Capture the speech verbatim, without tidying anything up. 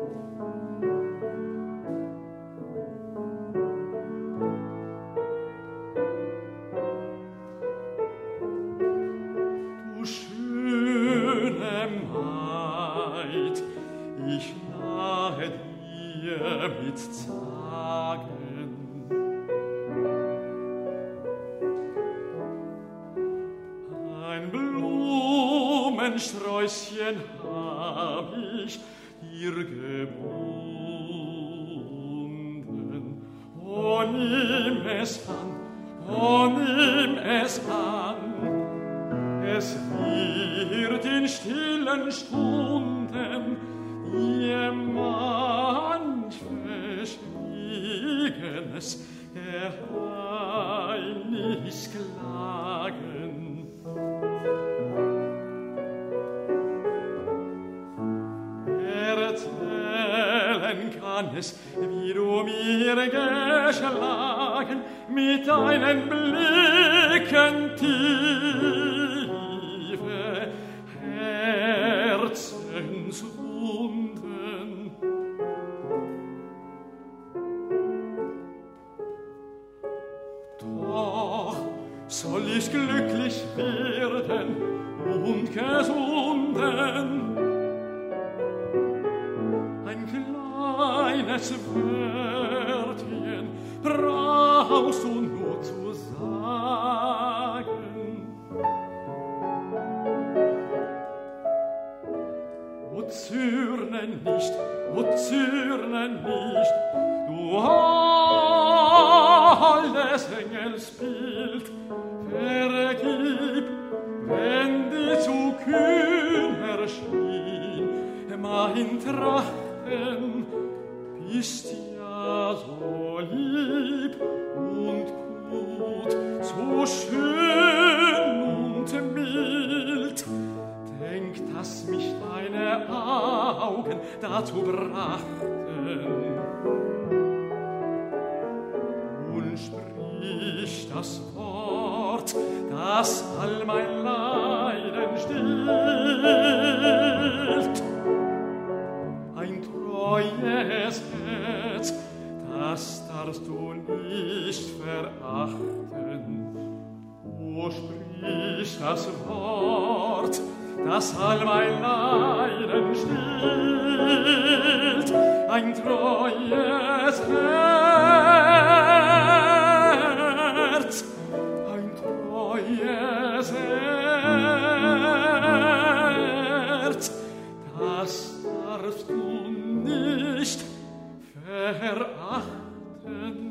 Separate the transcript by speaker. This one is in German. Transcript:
Speaker 1: Du schöne Maid, ich nahe dir mit Zagen. Ein Blumensträußchen hab ich dir gebunden. Oh, nimm es an, oh, nimm es an. Es wird in stillen Stunden dir manch Verschwiegenes Geheimnis klagen. Erzählen kann es, wie du mir geschlagen, mit deinen Blicken tiefe Herzenswunden. Doch soll ich glücklich werden und gesunden, ein kleines Wörtchen brauchst du nur zu sagen. O zürne nicht, o zürne nicht, du holdes Engelsbild, vergib, wenn die zu kühn erschien, mein Trachten bist ja so lieb und gut, so schön und mild. Denk, dass mich deine Augen dazu brachten. Und sprich das Wort, das all mein Leiden stillt. Ein treues Herz, das darfst du nicht verachten. O sprich das Wort, das all mein Leiden stillt. Ein treues Herz, ein treues Herz, das darfst du nicht verachten.